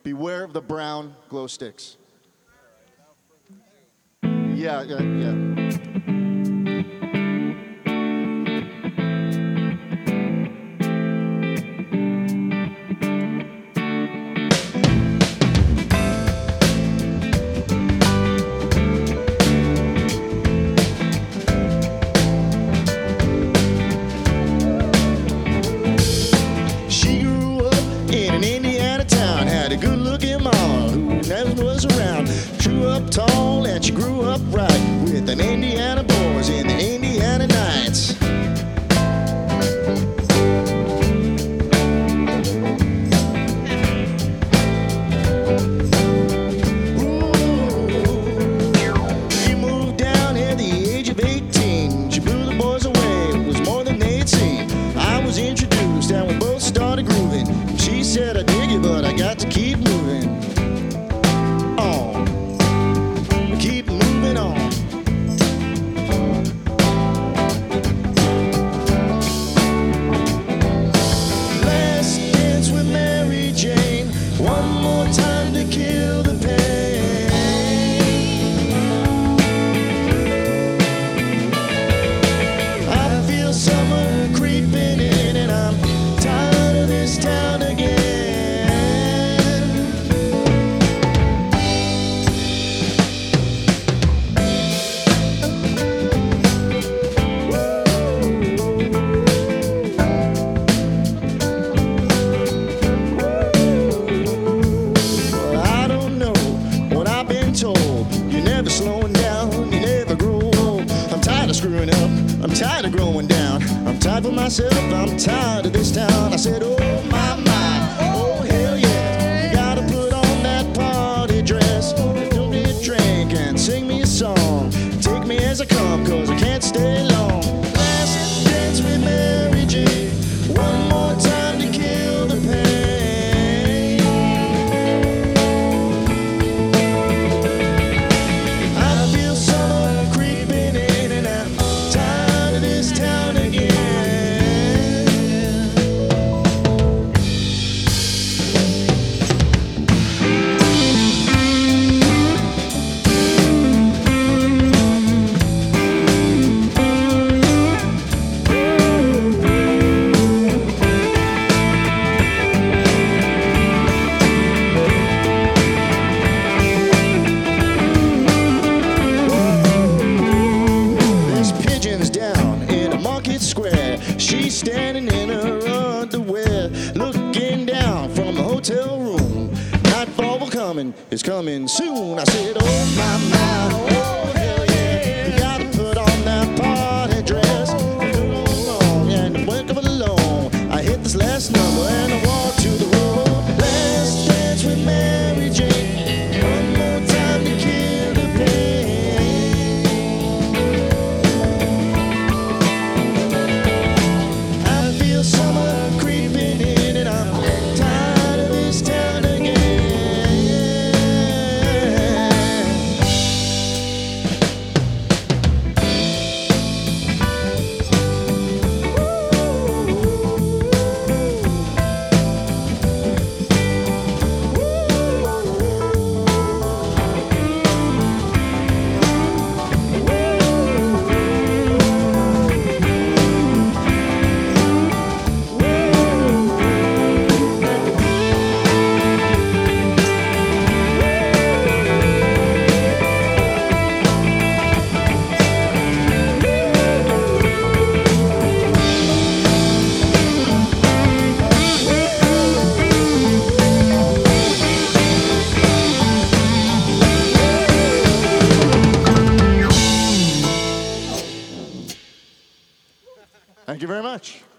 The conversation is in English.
Beware of the brown glow sticks. Yeah. She grew up in an Indiana town, had a good-looking mama who never was around. Grew up tall and she grew up right with an Indiana boys in the Indiana Nights. She moved down at the age of 18. She blew the boys away, it was more than they'd seen. I was introduced and we both started grooving. She said, I dig it, but I got to keep moving on. Keep moving on. Last dance with Mary Jane. One more time to kill the pain. I feel summer creeping in and I'm tired of this town again. Well, I don't know what I've been told. You're never slowing down, you never grow old. I'm tired of screwing up, I'm tired of growing down. I'm tired for myself, I'm tired of this town. I said, oh my, oh hell yeah. You gotta put on that party dress. Fill me a drink and sing me a song. Take me as I come, cause I can't stay long. Last dance with Mary Jane. One more time to kill the pain. I feel summer creeping in and I'm tired of this town again. There's pigeons down in a market square. She's standing in her underwear, looking down from the hotel room. Nightfall will coming, it's coming soon. I said, oh my, oh hell yeah. You gotta put on that party dress. Along and wake up alone. I hit this last number and I walk to the road. Last dance with Mary Jane. One more time to kill the pain. I feel summer creeping in and I'm tired of this town again. Thank you very much.